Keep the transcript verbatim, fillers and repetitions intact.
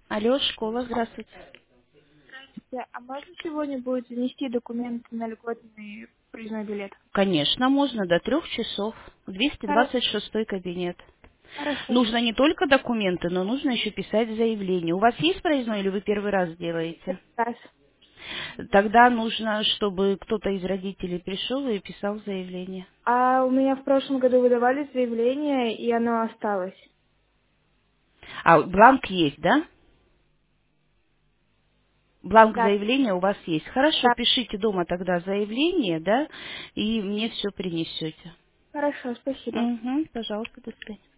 Алло, школа, здравствуйте. Здравствуйте. А можно сегодня будет занести документы на льготный проездной билет? Конечно, можно до трех часов. двести Хорошо. двадцать шестой кабинет. Хорошо. Нужно не только документы, но нужно еще писать заявление. У вас есть проездной или вы первый раз делаете? Раз. Тогда нужно, чтобы кто-то из родителей пришел и писал заявление. А у меня в прошлом году выдавали заявление, и оно осталось. А, бланк есть, да? Бланк Да. заявления у вас есть. Хорошо, Да. пишите дома тогда заявление, да, и мне все принесете. Хорошо, спасибо. Угу, пожалуйста, до свидания.